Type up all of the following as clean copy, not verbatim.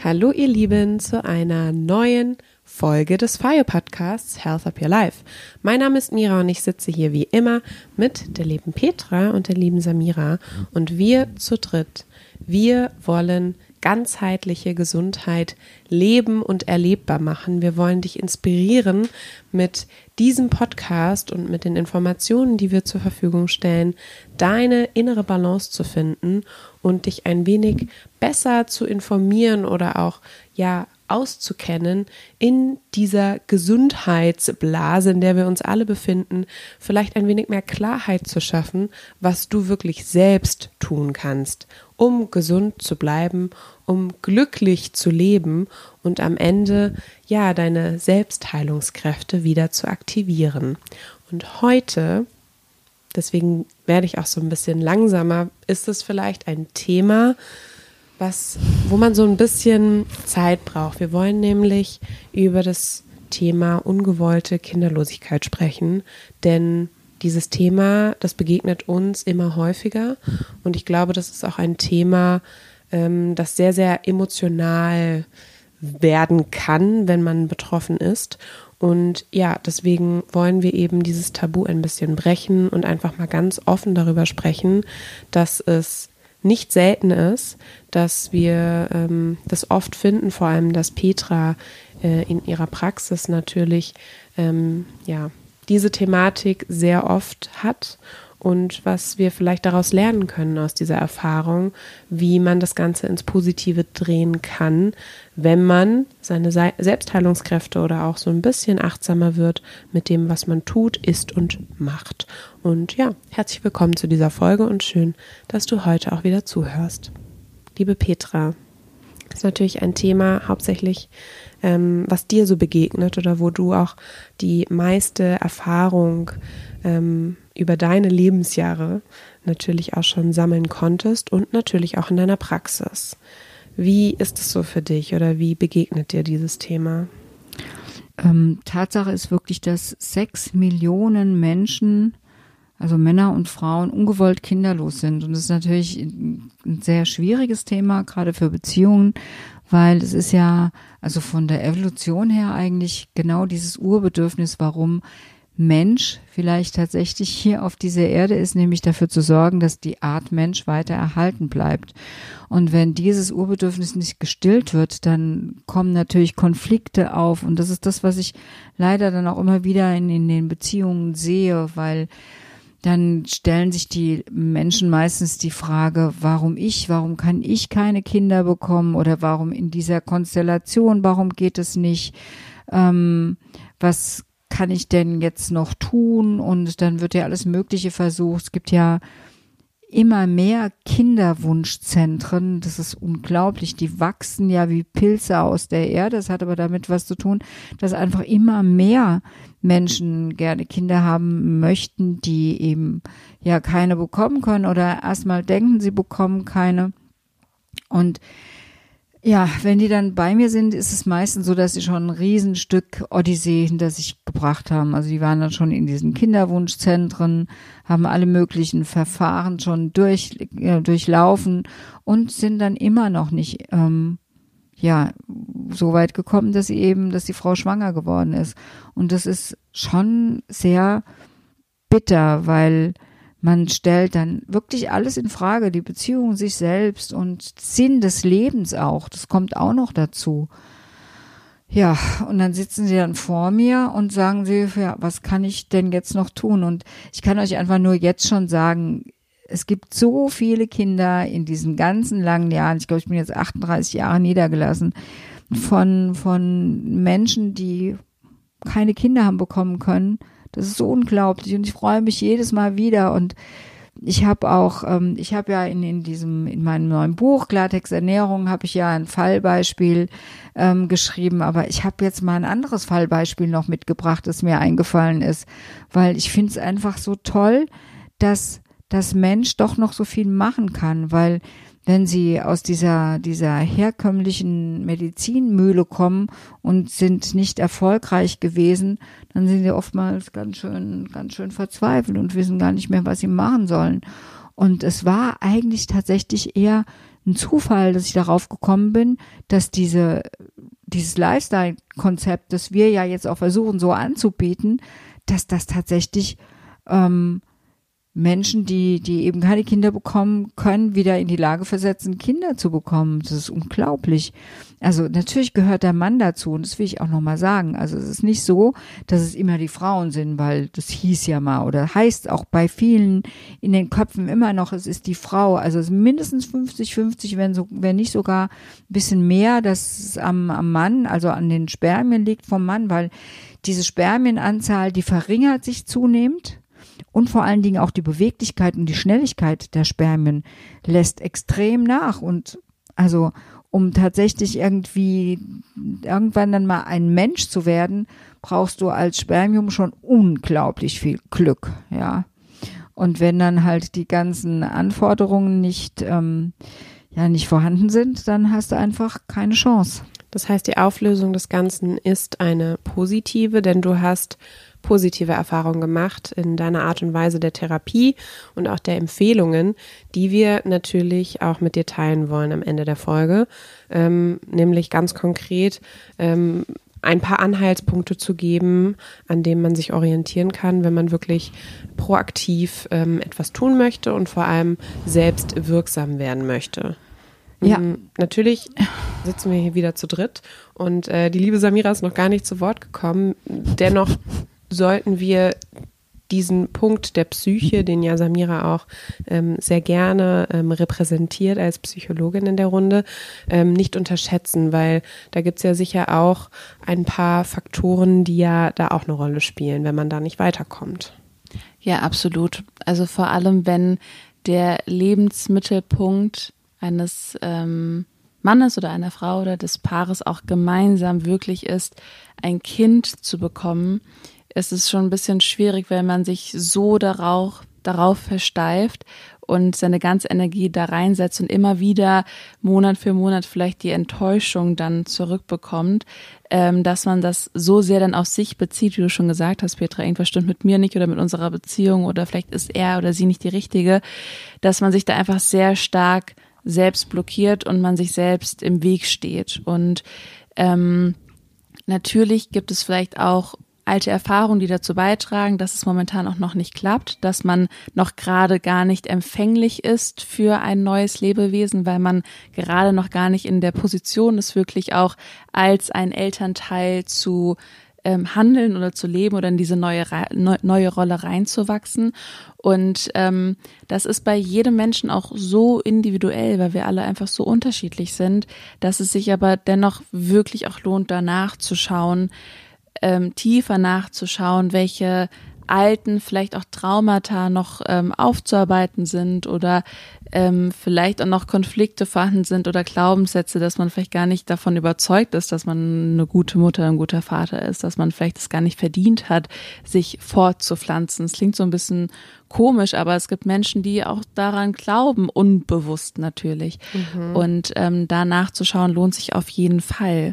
Hallo ihr Lieben zu einer neuen Folge des FIO-Podcasts Health Up Your Life. Mein Name ist Mira und ich sitze hier wie immer mit der lieben Petra und der lieben Samira und wir zu dritt, wir wollen ganzheitliche Gesundheit leben und erlebbar machen. Wir wollen dich inspirieren mit diesem Podcast und mit den Informationen, die wir zur Verfügung stellen, deine innere Balance zu finden und dich ein wenig besser zu informieren oder auch auszukennen in dieser Gesundheitsblase, in der wir uns alle befinden, vielleicht ein wenig mehr Klarheit zu schaffen, was du wirklich selbst tun kannst, um gesund zu bleiben, um glücklich zu leben und am Ende deine Selbstheilungskräfte wieder zu aktivieren. Und heute, deswegen werde ich auch so ein bisschen langsamer, ist es vielleicht ein Thema, wo man so ein bisschen Zeit braucht. Wir wollen nämlich über das Thema ungewollte Kinderlosigkeit sprechen, denn dieses Thema, das begegnet uns immer häufiger und ich glaube, das ist auch ein Thema, das sehr, sehr emotional werden kann, wenn man betroffen ist. Und deswegen wollen wir eben dieses Tabu ein bisschen brechen und einfach mal ganz offen darüber sprechen, dass es nicht selten ist, dass wir das oft finden, vor allem, dass Petra in ihrer Praxis natürlich diese Thematik sehr oft hat und was wir vielleicht daraus lernen können aus dieser Erfahrung, wie man das Ganze ins Positive drehen kann, wenn man seine Selbstheilungskräfte oder auch so ein bisschen achtsamer wird mit dem, was man tut, isst und macht. Und herzlich willkommen zu dieser Folge und schön, dass du heute auch wieder zuhörst. Liebe Petra, das ist natürlich ein Thema hauptsächlich, was dir so begegnet oder wo du auch die meiste Erfahrung über deine Lebensjahre natürlich auch schon sammeln konntest und natürlich auch in deiner Praxis. Wie ist es so für dich oder wie begegnet dir dieses Thema? Tatsache ist wirklich, dass 6 Millionen Menschen, also Männer und Frauen, ungewollt kinderlos sind. Und das ist natürlich ein sehr schwieriges Thema, gerade für Beziehungen, weil es ist ja, also von der Evolution her eigentlich genau dieses Urbedürfnis, warum Mensch vielleicht tatsächlich hier auf dieser Erde ist, nämlich dafür zu sorgen, dass die Art Mensch weiter erhalten bleibt. Und wenn dieses Urbedürfnis nicht gestillt wird, dann kommen natürlich Konflikte auf. Und das ist das, was ich leider dann auch immer wieder in den Beziehungen sehe, weil dann stellen sich die Menschen meistens die Frage, warum kann ich keine Kinder bekommen oder warum in dieser Konstellation, warum geht es nicht, was kann ich denn jetzt noch tun? Und dann wird ja alles Mögliche versucht. Es gibt ja immer mehr Kinderwunschzentren. Das ist unglaublich. Die wachsen ja wie Pilze aus der Erde. Das hat aber damit was zu tun, dass einfach immer mehr Menschen gerne Kinder haben möchten, die eben keine bekommen können oder erstmal denken, sie bekommen keine. Und wenn die dann bei mir sind, ist es meistens so, dass sie schon ein Riesenstück Odyssee hinter sich gebracht haben. Also die waren dann schon in diesen Kinderwunschzentren, haben alle möglichen Verfahren schon durchlaufen und sind dann immer noch nicht so weit gekommen, dass die Frau schwanger geworden ist. Und das ist schon sehr bitter, weil man stellt dann wirklich alles in Frage, die Beziehung, sich selbst und Sinn des Lebens auch. Das kommt auch noch dazu. Ja, und dann sitzen sie dann vor mir und sagen sie, was kann ich denn jetzt noch tun? Und ich kann euch einfach nur jetzt schon sagen, es gibt so viele Kinder in diesen ganzen langen Jahren, ich glaube, ich bin jetzt 38 Jahre niedergelassen, von Menschen, die keine Kinder haben bekommen können. Das ist so unglaublich und ich freue mich jedes Mal wieder und ich habe ja in meinem neuen Buch Klartext Ernährung habe ich ja ein Fallbeispiel geschrieben, aber ich habe jetzt mal ein anderes Fallbeispiel noch mitgebracht, das mir eingefallen ist, weil ich finde es einfach so toll, dass das Mensch doch noch so viel machen kann, weil wenn sie aus dieser herkömmlichen Medizinmühle kommen und sind nicht erfolgreich gewesen, dann sind sie oftmals ganz schön verzweifelt und wissen gar nicht mehr, was sie machen sollen. Und es war eigentlich tatsächlich eher ein Zufall, dass ich darauf gekommen bin, dass dieses Lifestyle-Konzept, das wir ja jetzt auch versuchen so anzubieten, dass das tatsächlich Menschen, die eben keine Kinder bekommen können, wieder in die Lage versetzen, Kinder zu bekommen. Das ist unglaublich. Also natürlich gehört der Mann dazu und das will ich auch nochmal sagen. Also es ist nicht so, dass es immer die Frauen sind, weil das hieß ja mal oder heißt auch bei vielen in den Köpfen immer noch, es ist die Frau. Also es ist mindestens 50-50, wenn nicht sogar ein bisschen mehr, dass es am Mann, also an den Spermien liegt vom Mann, weil diese Spermienanzahl, die verringert sich zunehmend. Und vor allen Dingen auch die Beweglichkeit und die Schnelligkeit der Spermien lässt extrem nach. Und also um tatsächlich irgendwann dann mal ein Mensch zu werden, brauchst du als Spermium schon unglaublich viel Glück, ja. Und wenn dann halt die ganzen Anforderungen nicht vorhanden sind, dann hast du einfach keine Chance. Das heißt, die Auflösung des Ganzen ist eine positive, denn du hast positive Erfahrungen gemacht in deiner Art und Weise der Therapie und auch der Empfehlungen, die wir natürlich auch mit dir teilen wollen am Ende der Folge, nämlich ganz konkret ein paar Anhaltspunkte zu geben, an denen man sich orientieren kann, wenn man wirklich proaktiv etwas tun möchte und vor allem selbst wirksam werden möchte. Ja. Natürlich sitzen wir hier wieder zu dritt und die liebe Samira ist noch gar nicht zu Wort gekommen. Dennoch sollten wir diesen Punkt der Psyche, den ja Samira auch sehr gerne repräsentiert als Psychologin in der Runde, nicht unterschätzen, weil da gibt's ja sicher auch ein paar Faktoren, die ja da auch eine Rolle spielen, wenn man da nicht weiterkommt. Ja, absolut. Also vor allem, wenn der Lebensmittelpunkt eines Mannes oder einer Frau oder des Paares auch gemeinsam wirklich ist, ein Kind zu bekommen, ist es schon ein bisschen schwierig, wenn man sich so darauf versteift und seine ganze Energie da reinsetzt und immer wieder Monat für Monat vielleicht die Enttäuschung dann zurückbekommt, dass man das so sehr dann auf sich bezieht, wie du schon gesagt hast, Petra, irgendwas stimmt mit mir nicht oder mit unserer Beziehung oder vielleicht ist er oder sie nicht die Richtige, dass man sich da einfach sehr stark selbst blockiert und man sich selbst im Weg steht. Und natürlich gibt es vielleicht auch alte Erfahrungen, die dazu beitragen, dass es momentan auch noch nicht klappt, dass man noch gerade gar nicht empfänglich ist für ein neues Lebewesen, weil man gerade noch gar nicht in der Position ist, wirklich auch als ein Elternteil zu handeln oder zu leben oder in diese neue Rolle reinzuwachsen. Und das ist bei jedem Menschen auch so individuell, weil wir alle einfach so unterschiedlich sind, dass es sich aber dennoch wirklich auch lohnt, danach zu schauen, tiefer nachzuschauen, welche alten, vielleicht auch Traumata noch aufzuarbeiten sind oder vielleicht auch noch Konflikte vorhanden sind oder Glaubenssätze, dass man vielleicht gar nicht davon überzeugt ist, dass man eine gute Mutter, ein guter Vater ist, dass man vielleicht es gar nicht verdient hat, sich fortzupflanzen. Es klingt so ein bisschen komisch, aber es gibt Menschen, die auch daran glauben, unbewusst natürlich. Und da nachzuschauen lohnt sich auf jeden Fall.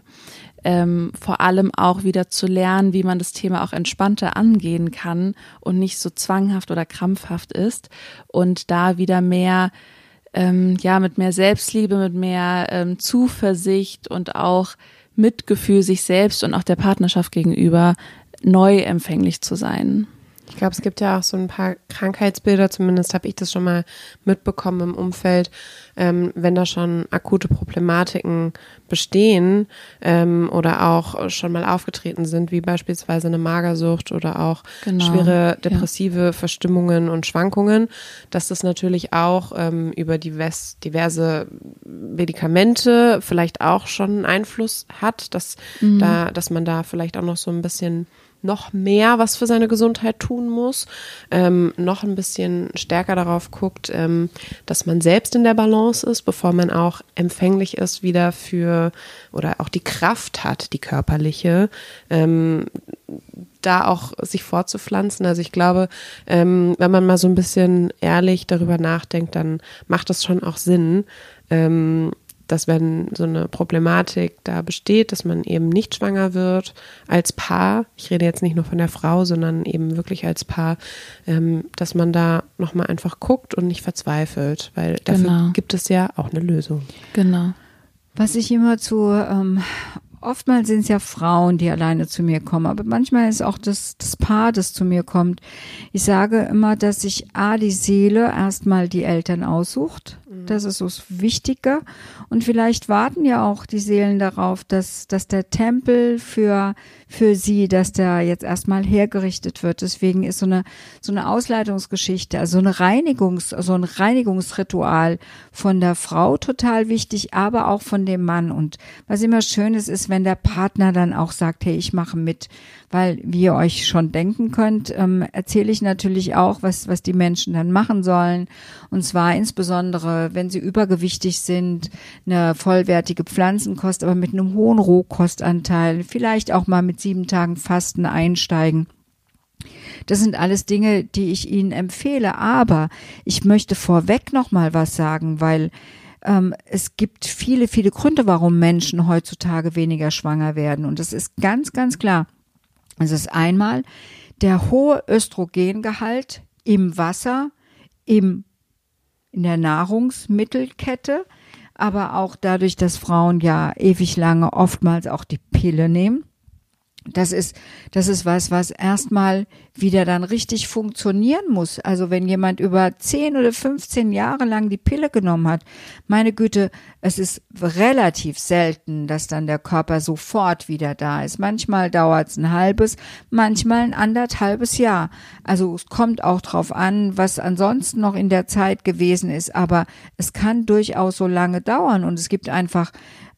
Vor allem auch wieder zu lernen, wie man das Thema auch entspannter angehen kann und nicht so zwanghaft oder krampfhaft ist und da wieder mehr, mit mehr Selbstliebe, mit mehr Zuversicht und auch Mitgefühl sich selbst und auch der Partnerschaft gegenüber neu empfänglich zu sein. Ich glaube, es gibt ja auch so ein paar Krankheitsbilder, zumindest habe ich das schon mal mitbekommen im Umfeld, wenn da schon akute Problematiken bestehen oder auch schon mal aufgetreten sind, wie beispielsweise eine Magersucht oder auch schwere depressive Verstimmungen und Schwankungen, dass das natürlich auch über diverse Medikamente vielleicht auch schon einen Einfluss hat, dass man da vielleicht auch noch so ein bisschen noch mehr was für seine Gesundheit tun muss, noch ein bisschen stärker darauf guckt, dass man selbst in der Balance ist, bevor man auch empfänglich ist wieder für oder auch die Kraft hat, die körperliche, da auch sich fortzupflanzen. Also ich glaube, wenn man mal so ein bisschen ehrlich darüber nachdenkt, dann macht das schon auch Sinn, dass wenn so eine Problematik da besteht, dass man eben nicht schwanger wird als Paar, ich rede jetzt nicht nur von der Frau, sondern eben wirklich als Paar, dass man da nochmal einfach guckt und nicht verzweifelt, weil dafür gibt es ja auch eine Lösung. Genau. Was ich immer oftmals sind es ja Frauen, die alleine zu mir kommen, aber manchmal ist auch das Paar, das zu mir kommt. Ich sage immer, dass sich die Seele erstmal die Eltern aussucht. Das ist so das Wichtige. Und vielleicht warten ja auch die Seelen darauf, dass der Tempel für sie, dass der jetzt erstmal hergerichtet wird. Deswegen ist so eine Ausleitungsgeschichte, also ein Reinigungsritual von der Frau total wichtig, aber auch von dem Mann. Und was immer schön ist, wenn der Partner dann auch sagt, hey, ich mache mit. Weil, wie ihr euch schon denken könnt, erzähle ich natürlich auch, was die Menschen dann machen sollen. Und zwar insbesondere, wenn sie übergewichtig sind, eine vollwertige Pflanzenkost, aber mit einem hohen Rohkostanteil, vielleicht auch mal mit 7 Tagen Fasten einsteigen. Das sind alles Dinge, die ich Ihnen empfehle. Aber ich möchte vorweg noch mal was sagen, weil es gibt viele, viele Gründe, warum Menschen heutzutage weniger schwanger werden. Und das ist ganz, ganz klar. Es ist einmal der hohe Östrogengehalt im Wasser, in der Nahrungsmittelkette, aber auch dadurch, dass Frauen ja ewig lange oftmals auch die Pille nehmen. Das ist was erstmal wieder dann richtig funktionieren muss. Also wenn jemand über 10 oder 15 Jahre lang die Pille genommen hat, meine Güte, es ist relativ selten, dass dann der Körper sofort wieder da ist. Manchmal dauert es ein halbes, manchmal ein 1,5 Jahr. Also es kommt auch drauf an, was ansonsten noch in der Zeit gewesen ist. Aber es kann durchaus so lange dauern. Und es gibt einfach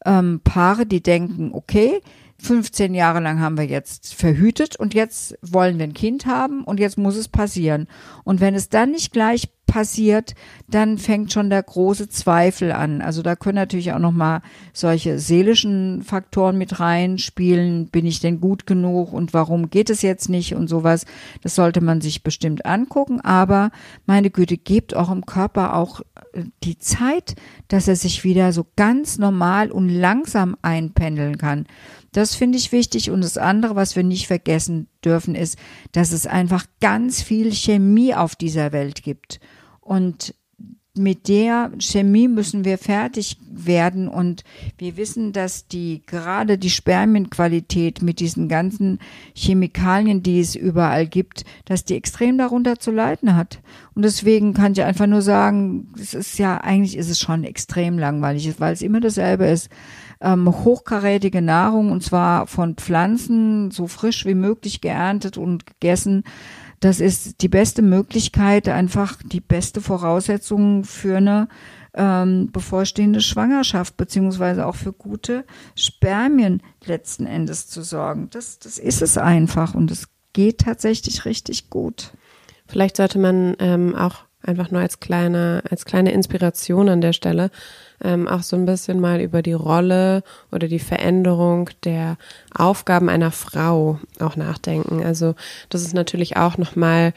Paare, die denken, okay, 15 Jahre lang haben wir jetzt verhütet und jetzt wollen wir ein Kind haben und jetzt muss es passieren. Und wenn es dann nicht gleich passiert, dann fängt schon der große Zweifel an. Also da können natürlich auch nochmal solche seelischen Faktoren mit reinspielen. Bin ich denn gut genug und warum geht es jetzt nicht und sowas. Das sollte man sich bestimmt angucken. Aber meine Güte, gebt eurem Körper auch die Zeit, dass er sich wieder so ganz normal und langsam einpendeln kann. Das finde ich wichtig. Und das andere, was wir nicht vergessen dürfen, ist, dass es einfach ganz viel Chemie auf dieser Welt gibt. Und mit der Chemie müssen wir fertig werden. Und wir wissen, dass gerade die Spermienqualität mit diesen ganzen Chemikalien, die es überall gibt, dass die extrem darunter zu leiden hat. Und deswegen kann ich einfach nur sagen, eigentlich ist es schon extrem langweilig, weil es immer dasselbe ist. Hochkarätige Nahrung, und zwar von Pflanzen, so frisch wie möglich geerntet und gegessen. Das ist die beste Möglichkeit, einfach die beste Voraussetzung für eine bevorstehende Schwangerschaft, beziehungsweise auch für gute Spermien letzten Endes zu sorgen. Das ist es einfach und es geht tatsächlich richtig gut. Vielleicht sollte man auch einfach nur als kleine Inspiration an der Stelle auch so ein bisschen mal über die Rolle oder die Veränderung der Aufgaben einer Frau auch nachdenken. Also das ist natürlich auch nochmal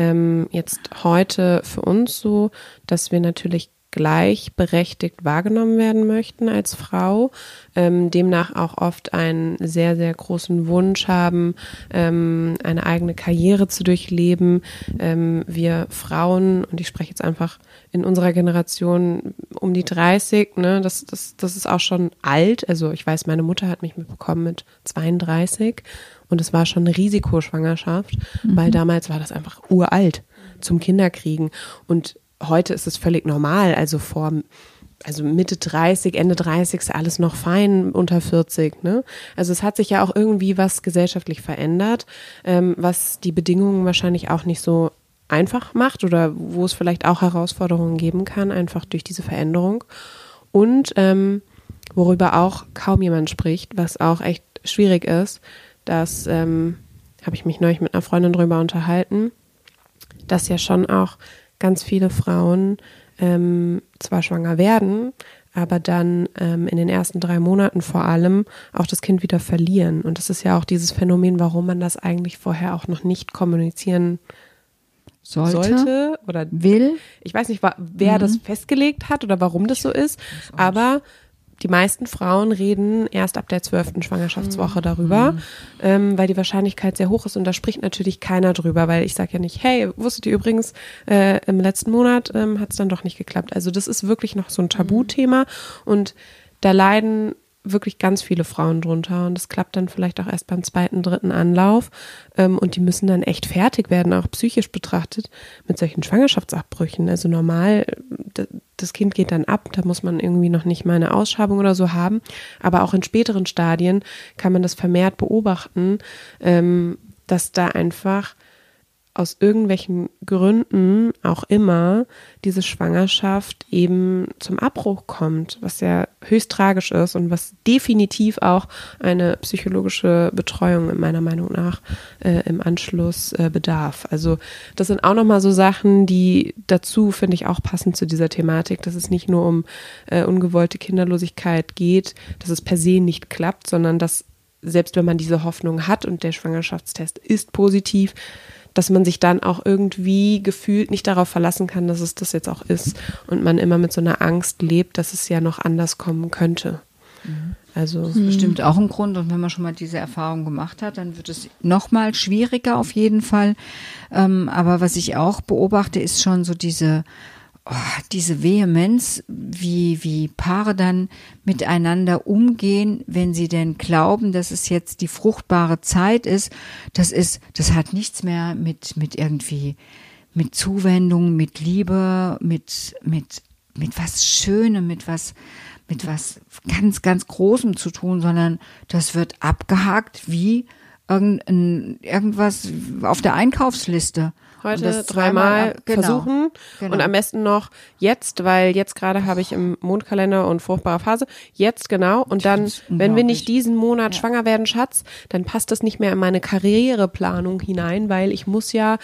jetzt heute für uns so, dass wir natürlich gleichberechtigt wahrgenommen werden möchten als Frau, demnach auch oft einen sehr, sehr großen Wunsch haben, eine eigene Karriere zu durchleben. Wir Frauen, und ich spreche jetzt einfach in unserer Generation um die 30, ne, das ist auch schon alt. Also ich weiß, meine Mutter hat mich mitbekommen mit 32 und es war schon eine Risikoschwangerschaft, weil damals war das einfach uralt zum Kinderkriegen. Und heute ist es völlig normal, also Mitte 30, Ende 30 ist alles noch fein, unter 40, ne? Also es hat sich ja auch irgendwie was gesellschaftlich verändert, was die Bedingungen wahrscheinlich auch nicht so einfach macht oder wo es vielleicht auch Herausforderungen geben kann, einfach durch diese Veränderung. Und worüber auch kaum jemand spricht, was auch echt schwierig ist, das habe ich mich neulich mit einer Freundin drüber unterhalten, dass ja schon auch ganz viele Frauen zwar schwanger werden, aber dann in den ersten 3 Monaten vor allem auch das Kind wieder verlieren. Und das ist ja auch dieses Phänomen, warum man das eigentlich vorher auch noch nicht kommunizieren sollte oder will. Ich weiß nicht, wer das festgelegt hat oder warum das so ist, aber die meisten Frauen reden erst ab der 12. Schwangerschaftswoche darüber, weil die Wahrscheinlichkeit sehr hoch ist und da spricht natürlich keiner drüber, weil ich sage ja nicht, hey, wusstet ihr übrigens, im letzten Monat hat es dann doch nicht geklappt. Also das ist wirklich noch so ein Tabuthema und da leiden wirklich ganz viele Frauen drunter und das klappt dann vielleicht auch erst beim 2., 3. Anlauf und die müssen dann echt fertig werden, auch psychisch betrachtet, mit solchen Schwangerschaftsabbrüchen. Also normal, das Kind geht dann ab, da muss man irgendwie noch nicht mal eine Ausschabung oder so haben, aber auch in späteren Stadien kann man das vermehrt beobachten, dass da einfach aus irgendwelchen Gründen auch immer diese Schwangerschaft eben zum Abbruch kommt, was ja höchst tragisch ist und was definitiv auch eine psychologische Betreuung meiner Meinung nach im Anschluss bedarf. Also das sind auch nochmal so Sachen, die dazu, finde ich, auch passen zu dieser Thematik, dass es nicht nur um ungewollte Kinderlosigkeit geht, dass es per se nicht klappt, sondern dass selbst wenn man diese Hoffnung hat und der Schwangerschaftstest ist positiv, dass man sich dann auch irgendwie gefühlt nicht darauf verlassen kann, dass es das jetzt auch ist und man immer mit so einer Angst lebt, dass es ja noch anders kommen könnte. Also das ist bestimmt auch ein Grund und wenn man schon mal diese Erfahrung gemacht hat, dann wird es noch mal schwieriger auf jeden Fall. Aber was ich auch beobachte, ist schon so diese Vehemenz, wie Paare dann miteinander umgehen, wenn sie denn glauben, dass es jetzt die fruchtbare Zeit ist. Das hat nichts mehr mit Zuwendung, mit Liebe, mit was Schönem, mit was ganz, ganz Großem zu tun, sondern das wird abgehakt wie irgendwas auf der Einkaufsliste. Heute 3-mal versuchen und am besten noch jetzt, weil jetzt gerade habe ich im Mondkalender und fruchtbare Phase, jetzt genau und dann, wenn wir nicht diesen Monat schwanger werden, Schatz, dann passt das nicht mehr in meine Karriereplanung hinein, weil ich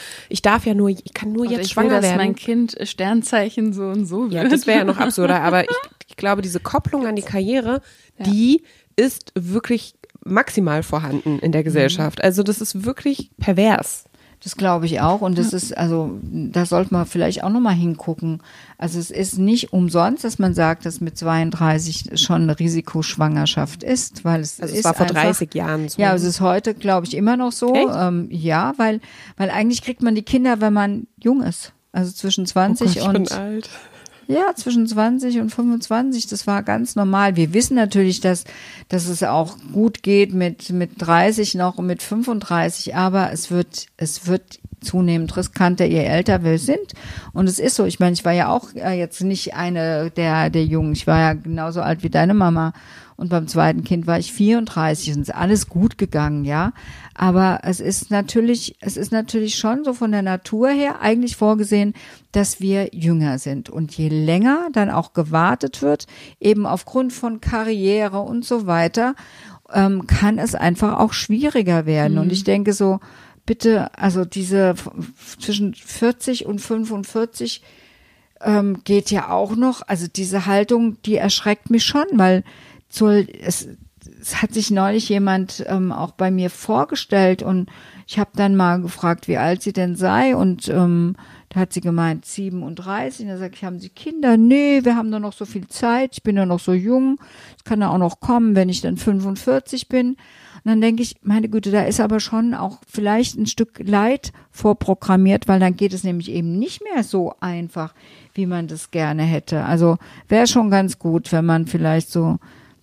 kann nur jetzt schwanger werden. Dass mein Kind Sternzeichen so und so wird. Ja, das wäre ja noch absurder, aber ich glaube, diese Kopplung an die Karriere, die ist wirklich maximal vorhanden in der Gesellschaft. Also das ist wirklich pervers. Das glaube ich auch und das ist, also da sollte man vielleicht auch nochmal hingucken. Also es ist nicht umsonst, dass man sagt, dass mit 32 schon eine Risikoschwangerschaft ist, weil es war vor 30 Jahren so. Ja, es ist heute, glaube ich, immer noch so. Ja, weil eigentlich kriegt man die Kinder, wenn man jung ist. Also zwischen 20 ich bin alt. Ja, zwischen 20 und 25, das war ganz normal. Wir wissen natürlich, dass es auch gut geht mit 30 noch und mit 35, aber es wird zunehmend riskanter, je älter wir sind. Und es ist so, ich meine, ich war ja auch jetzt nicht eine der Jungen, ich war ja genauso alt wie deine Mama. Und beim zweiten Kind war ich 34 und es ist alles gut gegangen, ja. Aber es ist natürlich schon so von der Natur her eigentlich vorgesehen, dass wir jünger sind. Und je länger dann auch gewartet wird, eben aufgrund von Karriere und so weiter, kann es einfach auch schwieriger werden. Und ich denke so, bitte, also diese zwischen 40 und 45 geht ja auch noch, also diese Haltung, die erschreckt mich schon, weil es hat sich neulich jemand auch bei mir vorgestellt und ich habe dann mal gefragt, wie alt sie denn sei und da hat sie gemeint 37 und da sag ich, haben Sie Kinder? Nee, wir haben doch noch so viel Zeit, ich bin ja noch so jung, es kann ja auch noch kommen, wenn ich dann 45 bin. Und dann denke ich, meine Güte, da ist aber schon auch vielleicht ein Stück Leid vorprogrammiert, weil dann geht es nämlich eben nicht mehr so einfach, wie man das gerne hätte. Also wäre schon ganz gut, wenn man vielleicht so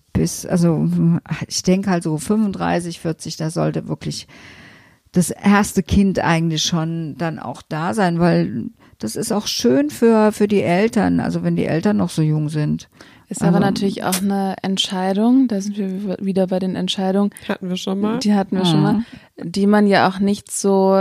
ich denke halt so 35, 40, da sollte wirklich das erste Kind eigentlich schon dann auch da sein, weil das ist auch schön für die Eltern, also wenn die Eltern noch so jung sind. Ist aber natürlich auch eine Entscheidung, da sind wir wieder bei den Entscheidungen. Die hatten wir schon mal, die man ja auch nicht so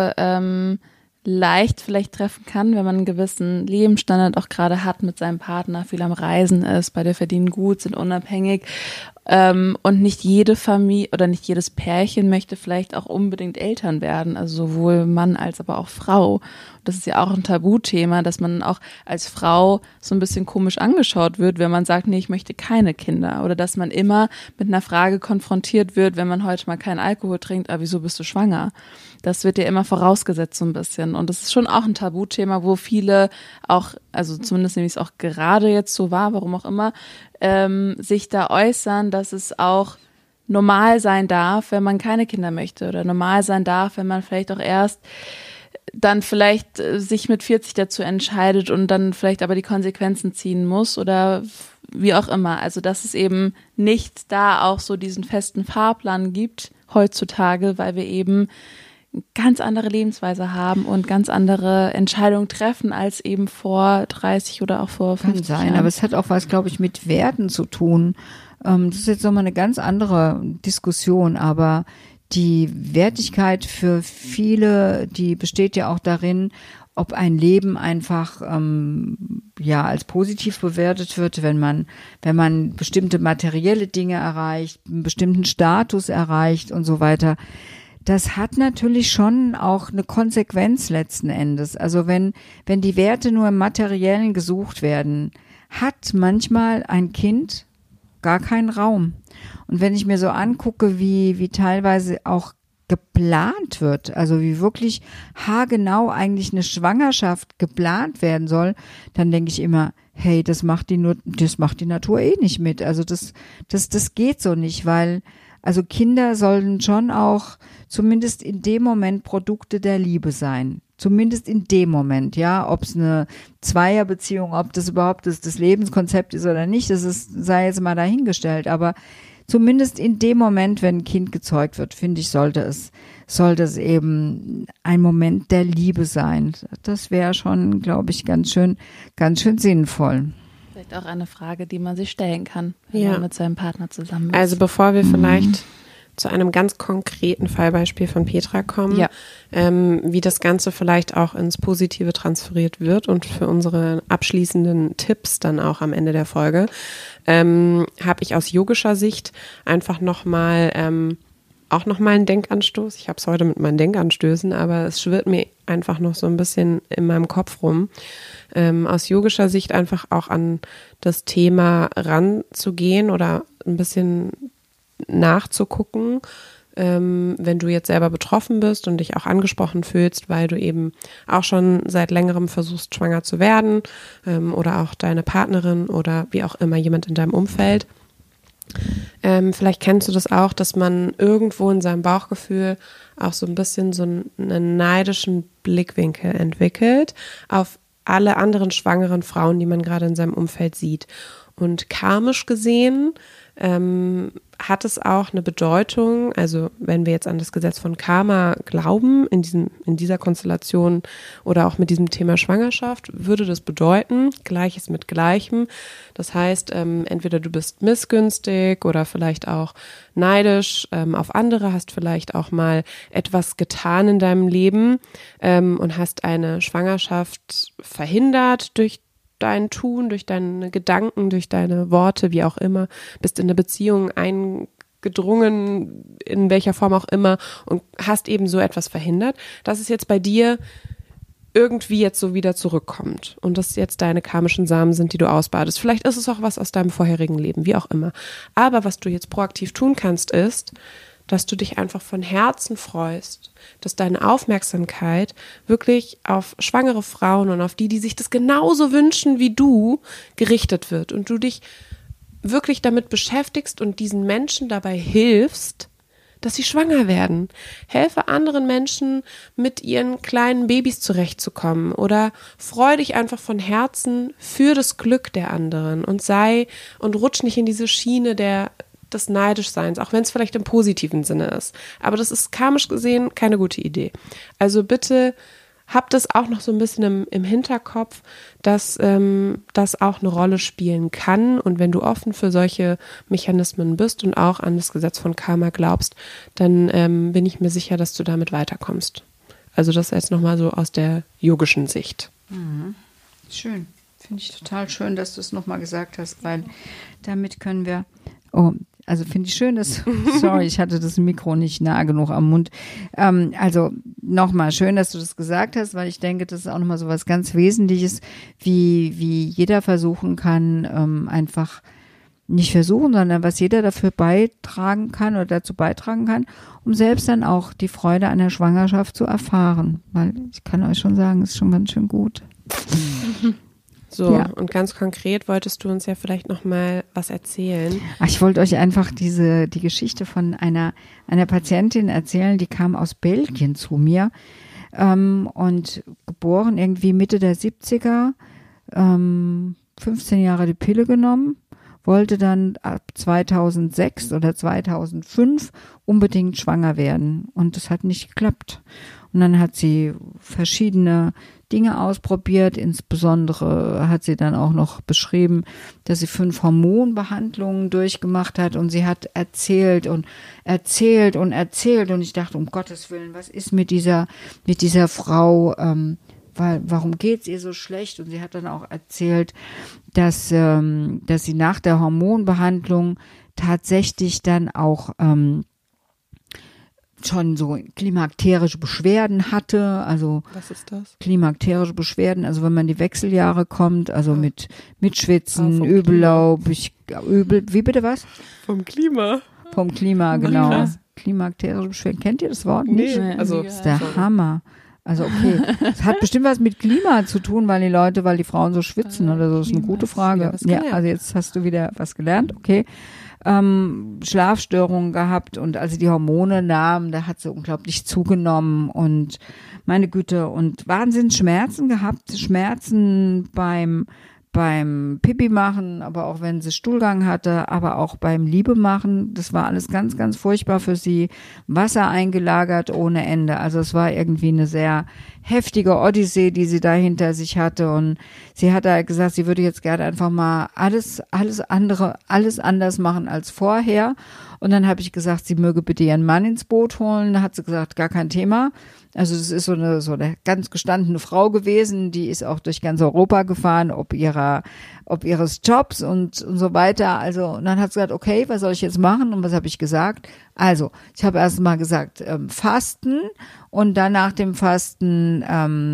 leicht vielleicht treffen kann, wenn man einen gewissen Lebensstandard auch gerade hat mit seinem Partner, viel am Reisen ist, beide verdienen gut, sind unabhängig und nicht jede Familie oder nicht jedes Pärchen möchte vielleicht auch unbedingt Eltern werden, also sowohl Mann als aber auch Frau. Das ist ja auch ein Tabuthema, dass man auch als Frau so ein bisschen komisch angeschaut wird, wenn man sagt, nee, ich möchte keine Kinder oder dass man immer mit einer Frage konfrontiert wird, wenn man heute mal keinen Alkohol trinkt, aber wieso bist du schwanger? Das wird ja immer vorausgesetzt so ein bisschen. Und das ist schon auch ein Tabuthema, wo viele auch, also zumindest nehme ich es auch gerade jetzt so wahr, warum auch immer, sich da äußern, dass es auch normal sein darf, wenn man keine Kinder möchte oder normal sein darf, wenn man vielleicht auch erst dann vielleicht sich mit 40 dazu entscheidet und dann vielleicht aber die Konsequenzen ziehen muss oder wie auch immer. Also dass es eben nicht da auch so diesen festen Fahrplan gibt heutzutage, weil wir eben ganz andere Lebensweise haben und ganz andere Entscheidungen treffen als eben vor 30 oder auch vor 50 Jahren. Kann sein, Jahren. aber es hat auch was, glaube ich, mit Werten zu tun. Das ist jetzt nochmal eine ganz andere Diskussion, aber die Wertigkeit für viele, die besteht ja auch darin, ob ein Leben einfach als positiv bewertet wird, wenn man bestimmte materielle Dinge erreicht, einen bestimmten Status erreicht und so weiter. Das hat natürlich schon auch eine Konsequenz letzten Endes. Also wenn die Werte nur im Materiellen gesucht werden, hat manchmal ein Kind gar keinen Raum. Und wenn ich mir so angucke, wie teilweise auch geplant wird, also wie wirklich haargenau eigentlich eine Schwangerschaft geplant werden soll, dann denke ich immer, hey, das macht die Natur eh nicht mit. Also das geht so nicht, weil also Kinder sollen schon auch zumindest in dem Moment Produkte der Liebe sein. Zumindest in dem Moment, ja, ob es eine Zweierbeziehung, ob das überhaupt das Lebenskonzept ist oder nicht, sei jetzt mal dahingestellt, aber zumindest in dem Moment, wenn ein Kind gezeugt wird, finde ich, sollte es eben ein Moment der Liebe sein. Das wäre schon, glaube ich, ganz schön sinnvoll. Vielleicht auch eine Frage, die man sich stellen kann, wenn man mit seinem Partner zusammen ist. Also bevor wir vielleicht zu einem ganz konkreten Fallbeispiel von Petra kommen, wie das Ganze vielleicht auch ins Positive transferiert wird und für unsere abschließenden Tipps dann auch am Ende der Folge, habe ich aus yogischer Sicht einfach nochmal einen Denkanstoß. Ich habe es heute mit meinen Denkanstößen, aber es schwirrt mir einfach noch so ein bisschen in meinem Kopf rum. Aus yogischer Sicht einfach auch an das Thema ranzugehen oder ein bisschen nachzugucken, wenn du jetzt selber betroffen bist und dich auch angesprochen fühlst, weil du eben auch schon seit längerem versuchst, schwanger zu werden, oder auch deine Partnerin oder wie auch immer jemand in deinem Umfeld. Vielleicht kennst du das auch, dass man irgendwo in seinem Bauchgefühl auch so ein bisschen so einen neidischen Blickwinkel entwickelt auf alle anderen schwangeren Frauen, die man gerade in seinem Umfeld sieht. Und karmisch gesehen hat es auch eine Bedeutung, also wenn wir jetzt an das Gesetz von Karma glauben, in dieser Konstellation oder auch mit diesem Thema Schwangerschaft, würde das bedeuten, Gleiches mit Gleichem. Das heißt, entweder du bist missgünstig oder vielleicht auch neidisch auf andere, hast vielleicht auch mal etwas getan in deinem Leben und hast eine Schwangerschaft verhindert durch dein Tun, durch deine Gedanken, durch deine Worte, wie auch immer, bist in eine Beziehung eingedrungen, in welcher Form auch immer, und hast eben so etwas verhindert, dass es jetzt bei dir irgendwie jetzt so wieder zurückkommt und das jetzt deine karmischen Samen sind, die du ausbadest. Vielleicht ist es auch was aus deinem vorherigen Leben, wie auch immer. Aber was du jetzt proaktiv tun kannst, ist, dass du dich einfach von Herzen freust, dass deine Aufmerksamkeit wirklich auf schwangere Frauen und auf die sich das genauso wünschen wie du, gerichtet wird und du dich wirklich damit beschäftigst und diesen Menschen dabei hilfst, dass sie schwanger werden. Helfe anderen Menschen, mit ihren kleinen Babys zurechtzukommen oder freu dich einfach von Herzen für das Glück der anderen und rutsch nicht in diese Schiene des Neidischseins, auch wenn es vielleicht im positiven Sinne ist. Aber das ist karmisch gesehen keine gute Idee. Also bitte habt das auch noch so ein bisschen im Hinterkopf, dass das auch eine Rolle spielen kann. Und wenn du offen für solche Mechanismen bist und auch an das Gesetz von Karma glaubst, dann bin ich mir sicher, dass du damit weiterkommst. Also das jetzt nochmal so aus der yogischen Sicht. Mhm. Schön. Finde ich total schön, dass du es nochmal gesagt hast, weil damit können wir... Also finde ich schön, sorry, ich hatte das Mikro nicht nah genug am Mund. Also nochmal schön, dass du das gesagt hast, weil ich denke, das ist auch nochmal so was ganz Wesentliches, wie jeder versuchen kann, einfach nicht versuchen, sondern was jeder dafür beitragen kann oder dazu beitragen kann, um selbst dann auch die Freude einer Schwangerschaft zu erfahren. Weil ich kann euch schon sagen, es ist schon ganz schön gut. So, Ja. und ganz konkret wolltest du uns ja vielleicht noch mal was erzählen. Ach, ich wollte euch einfach die Geschichte von einer Patientin erzählen, die kam aus Belgien zu mir und geboren irgendwie Mitte der 70er, 15 Jahre die Pille genommen, wollte dann ab 2006 oder 2005 unbedingt schwanger werden und das hat nicht geklappt. Und dann hat sie verschiedene Dinge ausprobiert, insbesondere hat sie dann auch noch beschrieben, dass sie 5 Hormonbehandlungen durchgemacht hat und sie hat erzählt und erzählt und erzählt und ich dachte, um Gottes Willen, was ist mit dieser Frau, warum geht's ihr so schlecht? Und sie hat dann auch erzählt, dass sie nach der Hormonbehandlung tatsächlich dann auch schon so klimakterische Beschwerden hatte, also Was ist das? klimakterische Beschwerden, also wenn man die Wechseljahre kommt, also mit Schwitzen, vom Übellaub, wie bitte was? Vom Klima. Vom Klima, genau. krass. Klimakterische Beschwerden, kennt ihr das Wort nicht? Nee, also Das ist der Hammer. Also okay, es hat bestimmt was mit Klima zu tun, weil die Frauen so schwitzen oder so. Das ist eine gute Frage. Ja, also jetzt hast du wieder was gelernt, okay. Schlafstörungen gehabt und als sie die Hormone nahm, da hat sie unglaublich zugenommen und meine Güte und Wahnsinnsschmerzen gehabt, Schmerzen beim Pipi machen, aber auch wenn sie Stuhlgang hatte, aber auch beim Liebe machen, das war alles ganz, ganz furchtbar für sie. Wasser eingelagert ohne Ende. Also es war irgendwie eine sehr heftige Odyssee, die sie da hinter sich hatte und sie hat da gesagt, sie würde jetzt gerne einfach mal alles anders machen als vorher. Und dann habe ich gesagt, sie möge bitte ihren Mann ins Boot holen. Da hat sie gesagt, gar kein Thema. Also das ist so eine ganz gestandene Frau gewesen, die ist auch durch ganz Europa gefahren, ob ihres Jobs und so weiter. Also und dann hat sie gesagt, okay, was soll ich jetzt machen? Und was habe ich gesagt? Also ich habe erst mal gesagt, Fasten und dann nach dem Fasten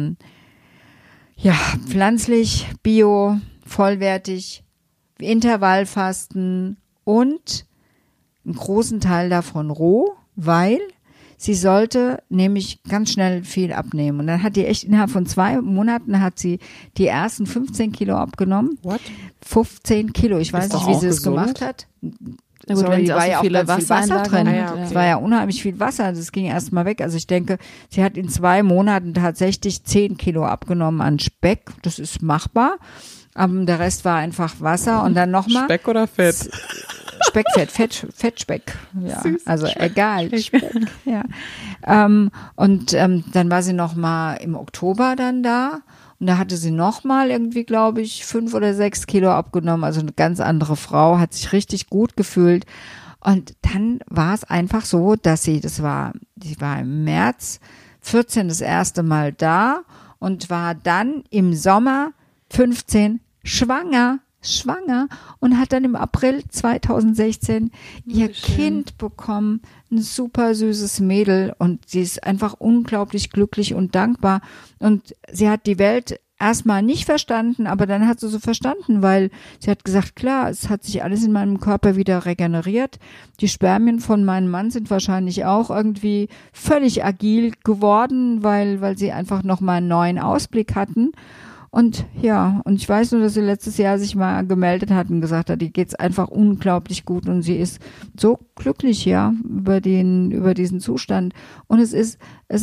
pflanzlich, bio, vollwertig, Intervallfasten und einen großen Teil davon roh, weil sie sollte nämlich ganz schnell viel abnehmen. Und dann hat die echt innerhalb von 2 Monaten hat sie die ersten 15 Kilo abgenommen. What? 15 Kilo. Ich weiß nicht, wie sie es gemacht hat. Na gut, wenn die sie auch war so ja auch viele ganz viel Wasser drin. Wassereinlagerungen hat, ja. Es war ja unheimlich viel Wasser. Das ging erst mal weg. Also ich denke, sie hat in 2 Monaten tatsächlich 10 Kilo abgenommen an Speck. Das ist machbar. Aber der Rest war einfach Wasser und dann nochmal. Speck oder Fett? Fettspeck, ja, also egal, Speck, ja. Und dann war sie noch mal im Oktober dann da und da hatte sie noch mal irgendwie, glaube ich, 5 oder 6 Kilo abgenommen, also eine ganz andere Frau, hat sich richtig gut gefühlt und dann war es einfach so, dass sie war im März 14 das erste Mal da und war dann im Sommer 15 schwanger und hat dann im April 2016 ihr Kind bekommen, ein super süßes Mädel und sie ist einfach unglaublich glücklich und dankbar und sie hat die Welt erstmal nicht verstanden, aber dann hat sie so verstanden, weil sie hat gesagt, klar, es hat sich alles in meinem Körper wieder regeneriert, die Spermien von meinem Mann sind wahrscheinlich auch irgendwie völlig agil geworden, weil sie einfach nochmal einen neuen Ausblick hatten. Und ja, und ich weiß nur, dass sie letztes Jahr sich mal gemeldet hat und gesagt hat, ihr geht's einfach unglaublich gut und sie ist so glücklich, ja, über diesen Zustand. Und es ist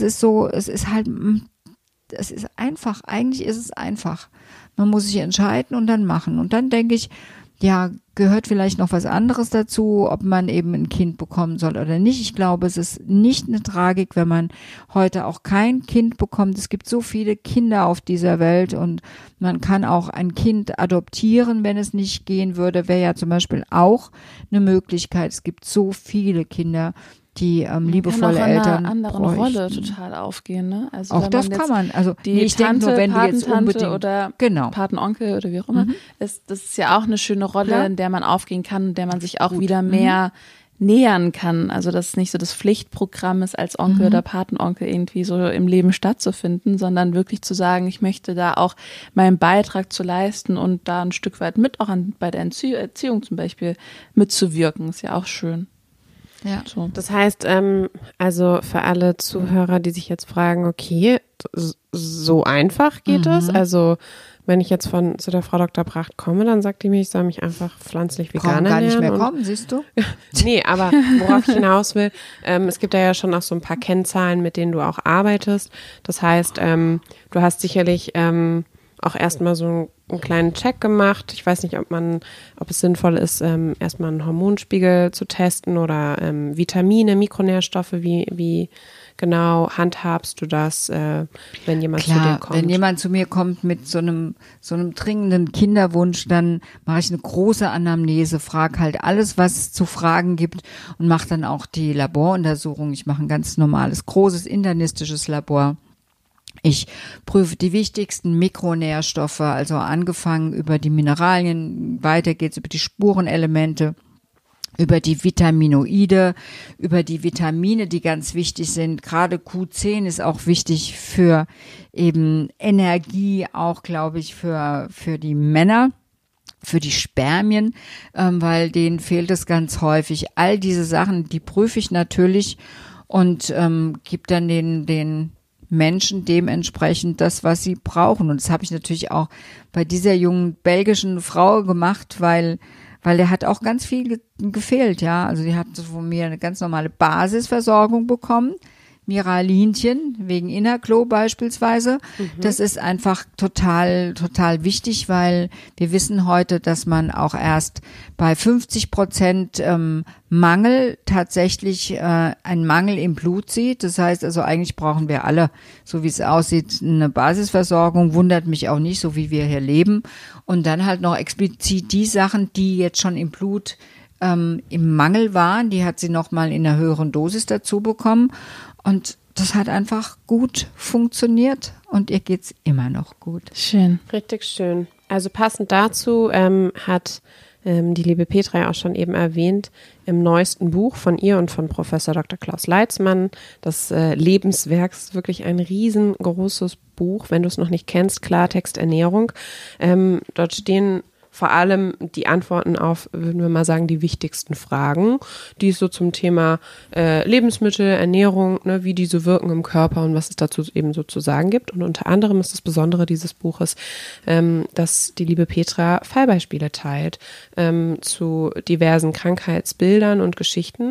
einfach, eigentlich ist es einfach. Man muss sich entscheiden und dann machen. Und dann denke ich, ja, gehört vielleicht noch was anderes dazu, ob man eben ein Kind bekommen soll oder nicht. Ich glaube, es ist nicht eine Tragik, wenn man heute auch kein Kind bekommt. Es gibt so viele Kinder auf dieser Welt und man kann auch ein Kind adoptieren, wenn es nicht gehen würde, wäre ja zum Beispiel auch eine Möglichkeit. Es gibt so viele Kinder, die liebevolle Eltern kann auch in einer anderen bräuchten. Rolle total aufgehen, ne? Also auch wenn das man kann man. Also die ich denke nur, wenn du jetzt Patentante unbedingt oder genau. Patenonkel oder wie auch immer, das ist ja auch eine schöne Rolle, Klar. in der man aufgehen kann, in der man sich auch wieder mehr nähern kann. Also dass es nicht so das Pflichtprogramm ist, als Onkel oder Patenonkel irgendwie so im Leben stattzufinden, sondern wirklich zu sagen, ich möchte da auch meinen Beitrag zu leisten und da ein Stück weit mit auch bei der Erziehung zum Beispiel mitzuwirken. Ist ja auch schön. Ja. So. Das heißt, also für alle Zuhörer, die sich jetzt fragen, okay, so einfach geht es? Also wenn ich jetzt zu der Frau Dr. Bracht komme, dann sagt die mir, ich soll mich einfach pflanzlich vegan ernähren. Gar nicht mehr kommen, siehst du? Nee, aber worauf ich hinaus will, es gibt ja schon auch so ein paar Kennzahlen, mit denen du auch arbeitest. Das heißt, du hast sicherlich auch erstmal so einen kleinen Check gemacht. Ich weiß nicht, ob es sinnvoll ist, erstmal einen Hormonspiegel zu testen oder Vitamine, Mikronährstoffe, wie genau handhabst du das, wenn jemand zu dir kommt? Wenn jemand zu mir kommt mit so einem dringenden Kinderwunsch, dann mache ich eine große Anamnese, frage halt alles, was es zu fragen gibt und mache dann auch die Laboruntersuchung. Ich mache ein ganz normales, großes internistisches Labor. Ich prüfe die wichtigsten Mikronährstoffe, also angefangen über die Mineralien, weiter geht's über die Spurenelemente, über die Vitaminoide, über die Vitamine, die ganz wichtig sind. Gerade Q10 ist auch wichtig für eben Energie, auch glaube ich für die Männer, für die Spermien, weil denen fehlt es ganz häufig. All diese Sachen, die prüfe ich natürlich und gebe dann den Menschen dementsprechend das, was sie brauchen. Und das habe ich natürlich auch bei dieser jungen belgischen Frau gemacht, weil der hat auch ganz viel gefehlt, ja. Also die hat von mir eine ganz normale Basisversorgung bekommen. Miralinchen, wegen Innerklo beispielsweise. Das ist einfach total, total wichtig, weil wir wissen heute, dass man auch erst bei 50% Mangel tatsächlich einen Mangel im Blut sieht. Das heißt also, eigentlich brauchen wir alle, so wie es aussieht, eine Basisversorgung. Wundert mich auch nicht, so wie wir hier leben. Und dann halt noch explizit die Sachen, die jetzt schon im Blut im Mangel waren, die hat sie nochmal in einer höheren Dosis dazu bekommen. Und das hat einfach gut funktioniert und ihr geht's immer noch gut. Schön. Richtig schön. Also passend dazu hat die liebe Petra ja auch schon eben erwähnt, im neuesten Buch von ihr und von Professor Dr. Klaus Leitzmann, das Lebenswerk, ist wirklich ein riesengroßes Buch, wenn du es noch nicht kennst, Klartext Ernährung. Dort stehen vor allem die Antworten auf, würden wir mal sagen, die wichtigsten Fragen, die es so zum Thema Lebensmittel, Ernährung, ne, wie diese wirken im Körper und was es dazu eben so zu sagen gibt. Und unter anderem ist das Besondere dieses Buches, dass die liebe Petra Fallbeispiele teilt zu diversen Krankheitsbildern und Geschichten.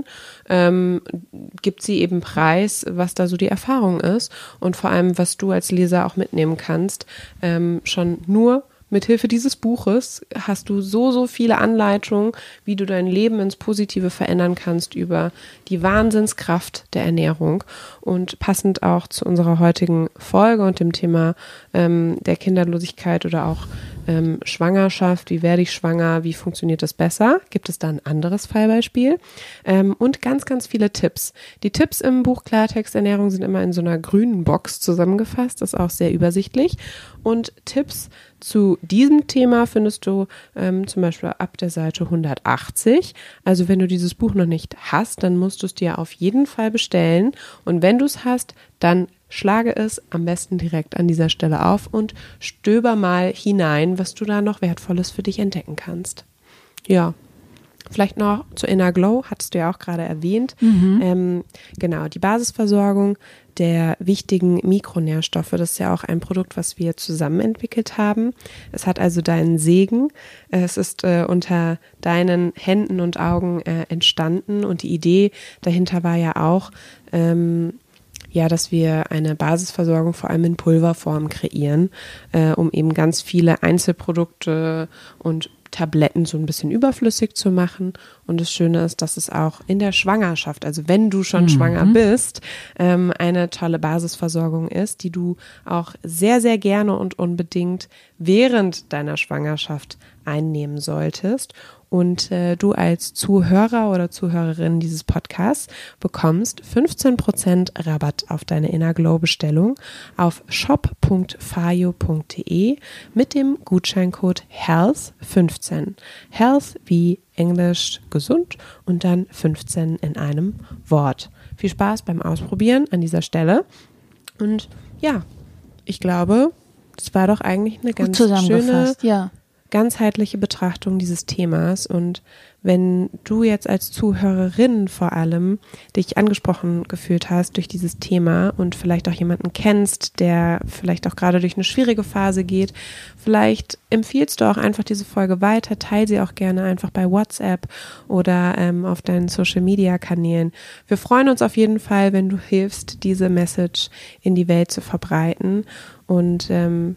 Gibt sie eben preis, was da so die Erfahrung ist und vor allem, was du als Leser auch mitnehmen kannst, schon nur mithilfe dieses Buches hast du so viele Anleitungen, wie du dein Leben ins Positive verändern kannst über die Wahnsinnskraft der Ernährung. Und passend auch zu unserer heutigen Folge und dem Thema der Kinderlosigkeit oder auch Schwangerschaft, wie werde ich schwanger, wie funktioniert das besser, gibt es da ein anderes Fallbeispiel und ganz viele Tipps. Die Tipps im Buch Klartext Ernährung sind immer in so einer grünen Box zusammengefasst, das ist auch sehr übersichtlich und Tipps zu diesem Thema findest du zum Beispiel ab der Seite 180. Also wenn du dieses Buch noch nicht hast, dann musst du es dir auf jeden Fall bestellen. Und wenn du es hast, dann schlage es am besten direkt an dieser Stelle auf und stöber mal hinein, was du da noch Wertvolles für dich entdecken kannst. Ja. Vielleicht noch zu Inner Glow, hattest du ja auch gerade erwähnt. Genau, die Basisversorgung der wichtigen Mikronährstoffe, das ist ja auch ein Produkt, was wir zusammen entwickelt haben. Es hat also deinen Segen. Es ist unter deinen Händen und Augen entstanden und die Idee dahinter war ja auch, dass wir eine Basisversorgung vor allem in Pulverform kreieren, um eben ganz viele Einzelprodukte und Tabletten so ein bisschen überflüssig zu machen. Und das Schöne ist, dass es auch in der Schwangerschaft, also wenn du schon schwanger bist, eine tolle Basisversorgung ist, die du auch sehr, sehr gerne und unbedingt während deiner Schwangerschaft einnehmen solltest. Und du als Zuhörer oder Zuhörerin dieses Podcasts bekommst 15% Rabatt auf deine Inner Glow Bestellung auf shop.fayo.de mit dem Gutscheincode HEALTH15. Health wie Englisch gesund und dann 15 in einem Wort. Viel Spaß beim Ausprobieren an dieser Stelle. Und ja, ich glaube, das war doch eigentlich eine ganz schöne, ganzheitliche Betrachtung dieses Themas. Und wenn du jetzt als Zuhörerin vor allem dich angesprochen gefühlt hast durch dieses Thema und vielleicht auch jemanden kennst, der vielleicht auch gerade durch eine schwierige Phase geht, vielleicht empfiehlst du auch einfach diese Folge weiter, teile sie auch gerne einfach bei WhatsApp oder auf deinen Social-Media-Kanälen. Wir freuen uns auf jeden Fall, wenn du hilfst, diese Message in die Welt zu verbreiten. Und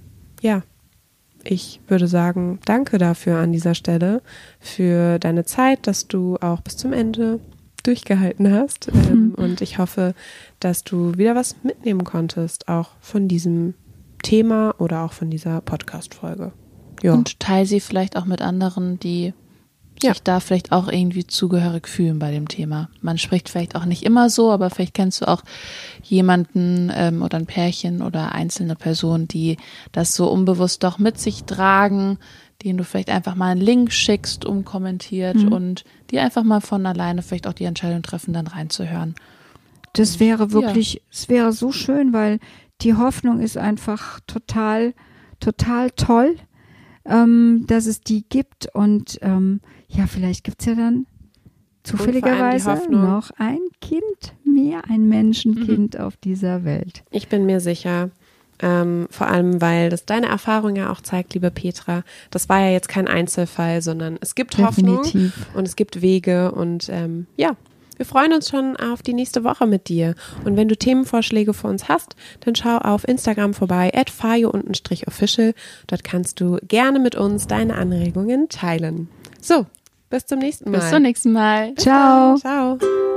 ich würde sagen, danke dafür an dieser Stelle, für deine Zeit, dass du auch bis zum Ende durchgehalten hast. Und ich hoffe, dass du wieder was mitnehmen konntest, auch von diesem Thema oder auch von dieser Podcast-Folge. Ja. Und teile sie vielleicht auch mit anderen, die sich da vielleicht auch irgendwie zugehörig fühlen bei dem Thema. Man spricht vielleicht auch nicht immer so, aber vielleicht kennst du auch jemanden oder ein Pärchen oder einzelne Personen, die das so unbewusst doch mit sich tragen, denen du vielleicht einfach mal einen Link schickst, unkommentiert und die einfach mal von alleine vielleicht auch die Entscheidung treffen, dann reinzuhören. Das wäre wirklich, es wäre so schön, weil die Hoffnung ist einfach total, total toll, dass es die gibt und vielleicht gibt es ja dann zufälligerweise noch ein Kind mehr, ein Menschenkind auf dieser Welt. Ich bin mir sicher, vor allem, weil das deine Erfahrung ja auch zeigt, liebe Petra, das war ja jetzt kein Einzelfall, sondern es gibt Hoffnung und es gibt Wege und wir freuen uns schon auf die nächste Woche mit dir. Und wenn du Themenvorschläge für uns hast, dann schau auf Instagram vorbei, @fayo_official. Dort kannst du gerne mit uns deine Anregungen teilen. So, bis zum nächsten Mal. Bis zum nächsten Mal. Ciao. Ciao.